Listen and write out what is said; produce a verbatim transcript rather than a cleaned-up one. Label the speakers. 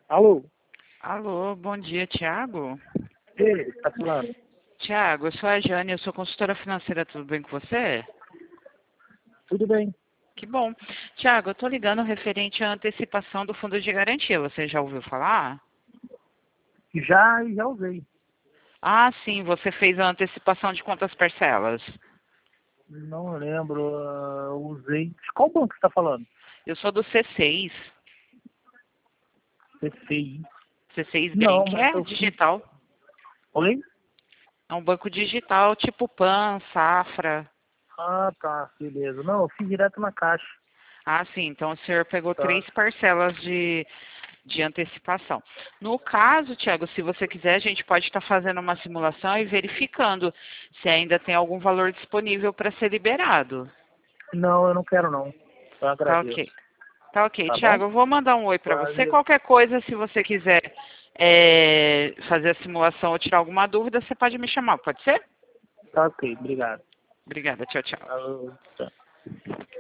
Speaker 1: Alô?
Speaker 2: Alô, bom dia, Thiago.
Speaker 1: Ei, tá falando?
Speaker 2: Thiago, eu sou a Jane, eu sou consultora financeira, tudo bem com você?
Speaker 1: Tudo bem.
Speaker 2: Que bom. Thiago, eu tô ligando referente à antecipação do fundo de garantia, você já ouviu falar?
Speaker 1: Já, já usei.
Speaker 2: Ah, sim, você fez a antecipação de quantas parcelas?
Speaker 1: Não lembro, ah, usei. De qual banco você tá falando?
Speaker 2: Eu sou do C seis,
Speaker 1: C C I.
Speaker 2: C seis
Speaker 1: Não,
Speaker 2: Bank,
Speaker 1: mas
Speaker 2: é
Speaker 1: eu fiz.
Speaker 2: digital.
Speaker 1: Oi?
Speaker 2: É um banco digital, tipo Pan, Safra.
Speaker 1: Ah, tá, beleza. Não, eu fiz direto na caixa.
Speaker 2: Ah, sim, então o senhor pegou
Speaker 1: Tá.
Speaker 2: três parcelas de, de antecipação. No caso, Tiago, se você quiser, a gente pode estar fazendo uma simulação e verificando se ainda tem algum valor disponível para ser liberado.
Speaker 1: Não, eu não quero não. Eu
Speaker 2: Tá
Speaker 1: agradeço.
Speaker 2: ok. Tá ok.
Speaker 1: Tá bom?
Speaker 2: Tiago, eu vou mandar um oi para você.
Speaker 1: Valeu.
Speaker 2: Qualquer coisa, se você quiser é, fazer a simulação ou tirar alguma dúvida, você pode me chamar, pode ser?
Speaker 1: Tá ok, obrigado.
Speaker 2: Obrigada, tchau, tchau.
Speaker 1: Falou, tchau.